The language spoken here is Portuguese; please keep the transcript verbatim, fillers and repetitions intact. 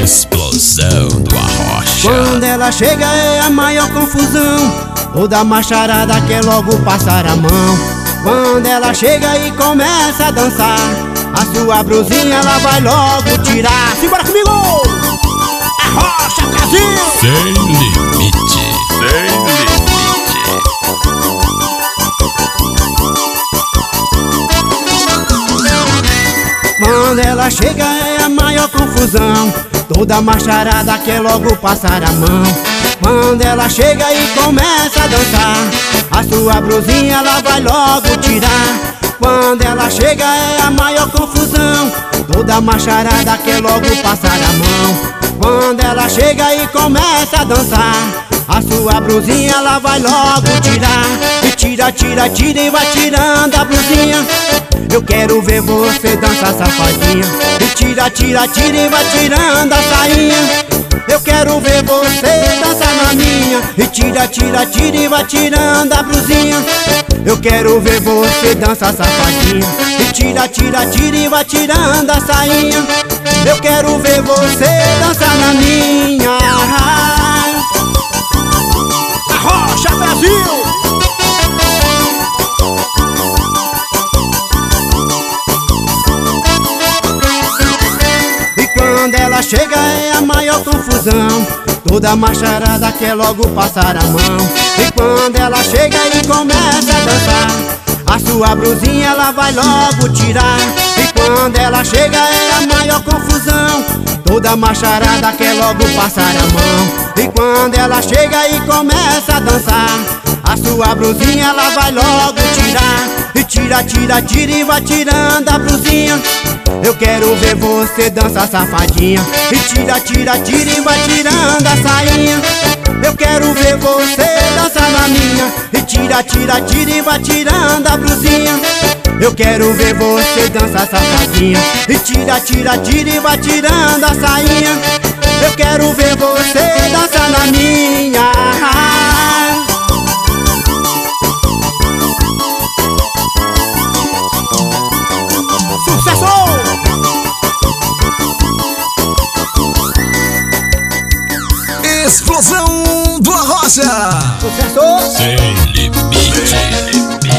Explosão do Arrocha. Quando ela chega é a maior confusão, toda macharada quer logo passar a mão. Quando ela chega e começa a dançar, a sua brusinha ela vai logo tirar. Simbora comigo! Arrocha Brasil! Sem limite, sem limite. Quando ela chega é a maior confusão, toda macharada quer logo passar a mão. Quando ela chega e começa a dançar, a sua brusinha ela vai logo tirar. Quando ela chega é a maior confusão, toda macharada quer logo passar a mão. Quando ela chega e começa a dançar, a sua brusinha ela vai logo tirar. E tira, tira, tira e vai tirando a brusinha. Eu quero ver você dançar safadinha. E tira, tira, tira e vai tirando a sainha. Eu quero ver você dançar na minha. E tira, tira, tira e vai tirando a brusinha. Eu quero ver você dançar safadinha. E tira, tira, tira e vai tirando a sainha. Eu quero ver você dançar na minha. Arrocha Brasil! Quando ela chega é a maior confusão, toda macharada quer logo passar a mão. E quando ela chega e começa a dançar, a sua brusinha ela vai logo tirar. E quando ela chega é a maior confusão, toda macharada quer logo passar a mão. E quando ela chega e começa a dançar, a sua brusinha ela vai logo tirar. E tira, tira, tira e vai tirando a brusinha. Eu quero ver você dançar safadinha. E tira, tira, tira e vai tirando a sainha. Eu quero ver você dançar na minha. E tira, tira, tira e vai tirando a brusinha. Eu quero ver você dançar safadinha. E tira, tira, tira e vai tirando a sainha. Eu quero ver você dançar na minha. Sucesso! Explosão do Arrocha. Sucesso! Sem limite.